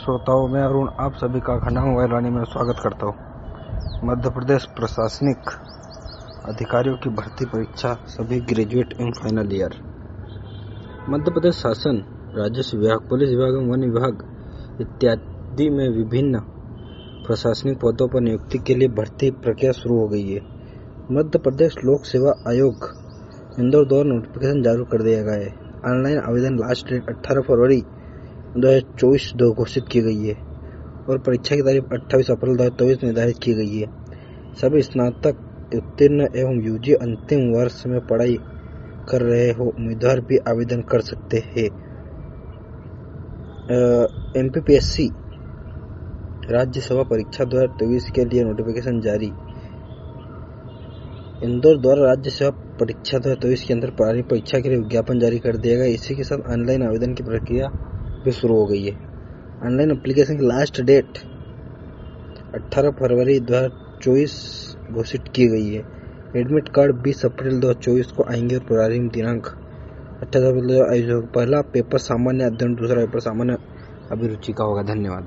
श्रोताओं, मैं अरुण आप सभी का खंडा मोबाइल वाणी में स्वागत करता हूँ। मध्य प्रदेश प्रशासनिक अधिकारियों की भर्ती परीक्षा सभी ग्रेजुएट एवं फाइनल ईयर। मध्य प्रदेश शासन, राजस्व विभाग, पुलिस विभाग एवं वन विभाग इत्यादि में विभिन्न प्रशासनिक पदों पर नियुक्ति के लिए भर्ती प्रक्रिया शुरू हो गई है। मध्य प्रदेश लोक सेवा आयोग इंदौर द्वारा नोटिफिकेशन जारी कर दिया गया है। ऑनलाइन आवेदन लास्ट डेट 18 फरवरी 2024 घोषित की गई है और परीक्षा की तारीख 28 अप्रैल 2024 निर्धारित की गई है। सभी स्नातक उत्तीर्ण एवं यूजी अंतिम वर्ष में पढ़ाई कर रहे हो उम्मीदवार भी आवेदन कर सकते हैं। एमपीपीएससी राज्यसभा परीक्षा 2023 के लिए नोटिफिकेशन जारी। इंदौर द्वारा राज्यसभा परीक्षा 2023 के अंदर प्रारंभिक परीक्षा के लिए विज्ञापन जारी कर दिया गया। इसी के साथ ऑनलाइन आवेदन की प्रक्रिया भी शुरू हो गई है। ऑनलाइन एप्लीकेशन की लास्ट डेट 18 फरवरी 2024 घोषित की गई है। एडमिट कार्ड 20 अप्रैल 2024 को आएंगे और प्रारंभिक दिनांक 28 अप्रैल 2024। पहला पेपर सामान्य अध्ययन, दूसरा पेपर सामान्य अभिरुचि का होगा। धन्यवाद।